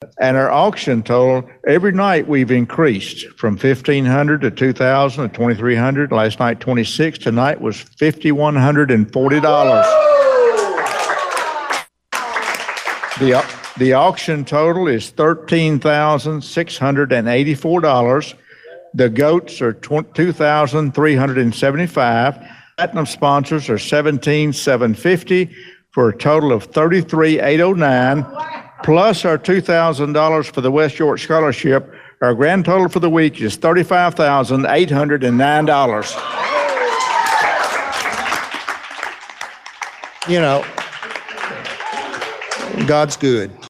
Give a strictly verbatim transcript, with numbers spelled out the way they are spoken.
And our auction total, every night we've increased from fifteen hundred to two thousand to twenty-three hundred. Last night, twenty-six. Tonight was five thousand one hundred forty dollars. The, the auction total is thirteen thousand six hundred eighty-four dollars. The goats are two thousand three hundred seventy-five. Platinum sponsors are seventeen thousand seven hundred fifty for a total of thirty-three thousand eight hundred nine. Plus our two thousand dollars for the West York Scholarship. Our grand total for the week is thirty-five thousand eight hundred nine dollars. You know, God's good.